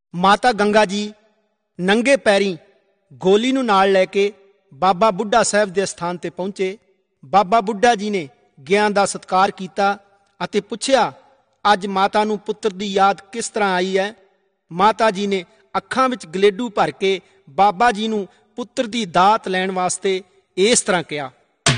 ਮਾਤਾ ਗੰਗਾ ਜੀ ਨੰਗੇ ਪੈਰੀਂ ਗੋਲੀ ਨੂੰ ਨਾਲ ਲੈ ਕੇ ਬਾਬਾ ਬੁੱਢਾ ਸਾਹਿਬ ਦੇ ਸਥਾਨ ਤੇ ਪਹੁੰਚੇ। ਬਾਬਾ ਬੁੱਢਾ ਜੀ ਨੇ ਗਿਆਨ ਦਾ ਸਤਿਕਾਰ ਕੀਤਾ ਅਤੇ ਪੁੱਛਿਆ, ਅੱਜ ਮਾਤਾ ਨੂੰ ਪੁੱਤਰ ਦੀ ਯਾਦ ਕਿਸ ਤਰ੍ਹਾਂ ਆਈ ਹੈ? ਮਾਤਾ ਜੀ ਨੇ ਅੱਖਾਂ ਵਿੱਚ ਗਲੇਡੂ ਭਰ ਕੇ ਬਾਬਾ ਜੀ ਨੂੰ ਪੁੱਤਰ ਦੀ ਦਾਤ ਲੈਣ ਵਾਸਤੇ ਇਸ ਤਰ੍ਹਾਂ ਕਿਹਾ।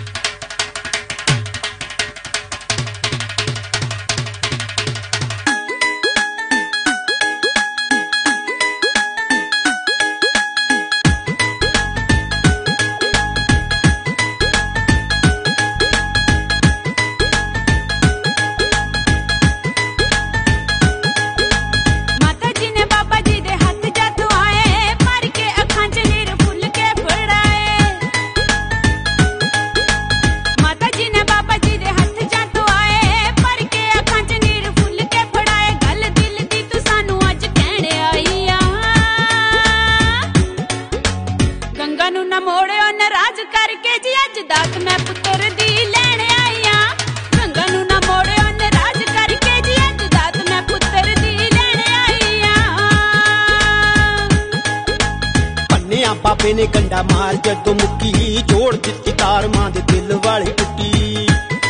ਬਾਬੇ ਨੇ ਗੰਡਾ ਮਾਰ ਜਦੋਂ ਮੁੱਕੀ, ਜੋੜ ਦਿੱਤੀ ਤਾਰ ਮਾਂ ਦੇ ਦਿਲ ਵਾਲੀ ਟੁੱਟੀ।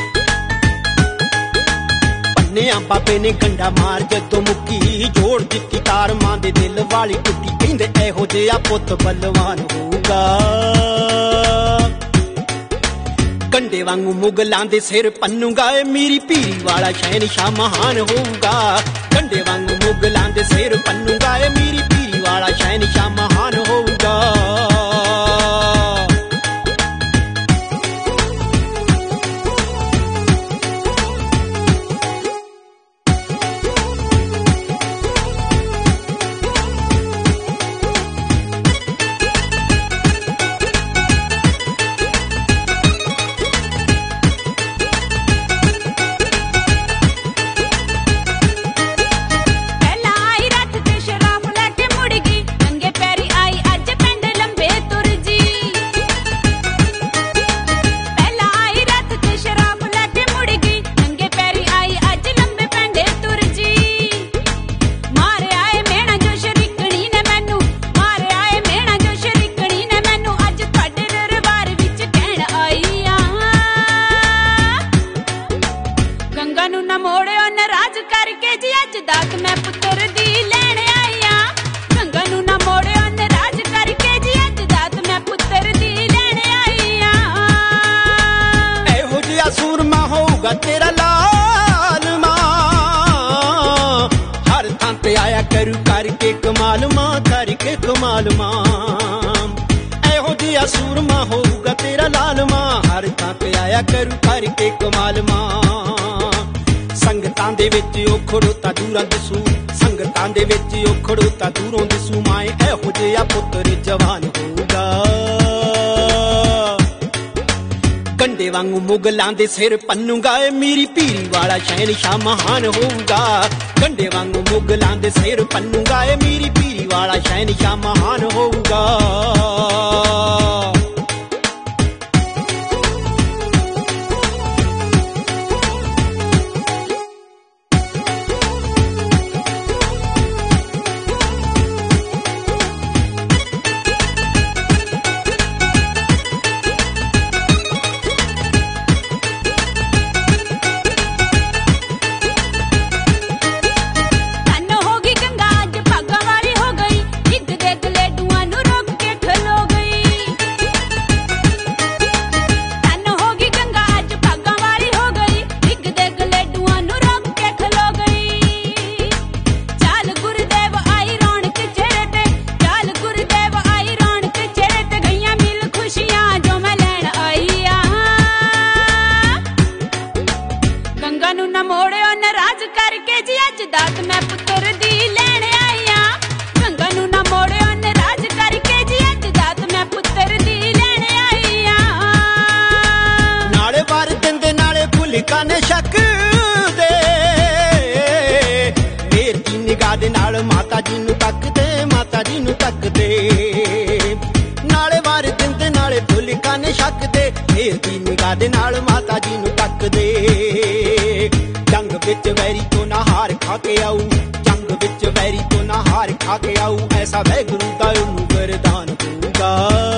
ਪੰਨਿਆ ਬਾਬੇ ਨੇ ਗੰਡਾ ਮਾਰ ਜਦੋਂ ਮੁੱਕੀ, ਜੋੜ ਦਿੱਤੀ ਤਾਰ ਮਾਂ ਦੇ ਦਿਲ ਵਾਲੀ ਟੁੱਟੀ। ਕਹਿੰਦੇ ਇਹੋ ਜਿਹਾ ਪੁੱਤ ਬਲਵਾਨ ਹੋਊਗਾ, ਗੰਡੇ ਵਾਂਗੂ ਮੁਗਲਾਂ ਦੇ ਸਿਰ ਪੰਨੂਗਾ। ਏ ਮੇਰੀ ਪੀਰੀ ਵਾਲਾ ਸ਼ਹਿਨਸ਼ਾਹ ਮਹਾਨ ਹੋਊਗਾ, ਗੰਡੇ ਵਾਂਗੂ ਮੁਗਲਾਂ ਦੇ ਸਿਰ ਪੰਨੂਗਾ। ਏ ਮੇਰੀ ਪੀਰੀ ਵਾਲਾ ਸ਼ਹਿਨਸ਼ਾਹ ਮਹਾਨ ਹੋਊਗਾ। ਤੇਰਾ ਲਾਲ ਮਾਂ ਹਰ ਥਾਂ ਤੇ ਆਇਆ ਕਰੂ ਕਰਕੇ ਕਮਾਲ ਮਾਂ, ਕਰਕੇ ਕਮਾਲ ਮਾਂ। ਇਹੋ ਜਿਹਾ ਸੂਰਮਾ ਹੋਊਗਾ ਤੇਰਾ ਲਾਲ ਮਾਂ, ਹਰ ਥਾਂ ਤੇ ਆਇਆ ਕਰੂ ਕਰਕੇ ਕਮਾਲ ਮਾਂ। ਸੰਗਤਾਂ ਦੇ ਵਿੱਚ ਉਹ ਖੜੋਤਾ ਦੂਰਾਂ ਦਿਸੂ, ਸੰਗਤਾਂ ਦੇ ਵਿੱਚ ਉਹ ਖੜੋਤਾ ਦੂਰੋਂ ਦਿਸੂ। ਮਾਏ ਇਹੋ ਜਿਹਾ ਪੁੱਤਰ ਜਵਾਨ ਹੋਊਗਾ, ਗੰਡੇ ਵਾਂਗੂ ਮੁਗਲਾਂ ਦੇ ਸਿਰ ਪੰਨੂਗਾ। ਏ ਮੇਰੀ ਪੀਰੀ ਵਾਲਾ ਸ਼ਹਿਨਸ਼ਾਹ ਮਹਾਨ ਹੋਊਗਾ, ਗੰਡੇ ਵਾਂਗੂ ਮੁਗਲਾਂ ਦੇ ਸਿਰ ਪੰਨੂਗਾ। ਏ ਮੇਰੀ ਪੀਰੀ ਵਾਲਾ ਸ਼ਹਿਨਸ਼ਾਹ ਮਹਾਨ ਹੋਊਗਾ। ਮਾਤਾ ਜੀ ਨੂੰ ਤੱਕਦੇ, ਮਾਤਾ ਜੀ ਨੂੰ ਤੱਕਦੇ, ਨਾਲੇ ਵਾਰ ਦਿੰਦੇ ਨਾਲੇ ਫੁੱਲ ਕਾਨੇ ਛੱਕਦੇ। ਫੇਰ ਦੀ ਨਿਗਾਹ ਦੇ ਨਾਲ ਮਾਤਾ ਜੀ ਨੂੰ ਤੱਕਦੇ। ਜੰਗ ਵਿੱਚ ਵੈਰੀ ਤੋਂ ਨਾ ਹਾਰ ਖਾ ਕੇ ਆਊ, ਜੰਗ ਵਿੱਚ ਵੈਰੀ ਤੋਂ ਨਾ ਹਾਰ खा के आऊ ऐसा वैगुरु दा ओनू वरदान होगा।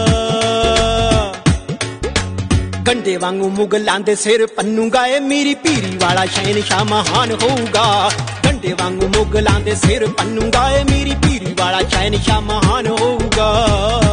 गंडे वांगू मुगलां दे सिर पन्नूगा ए मीरी पीरी वाला शहनशाह महान होगा। गंडे वांगू मुगलां दे सिर पन्नूगा ए मीरी पीरी वाला शहनशाह महान होगा।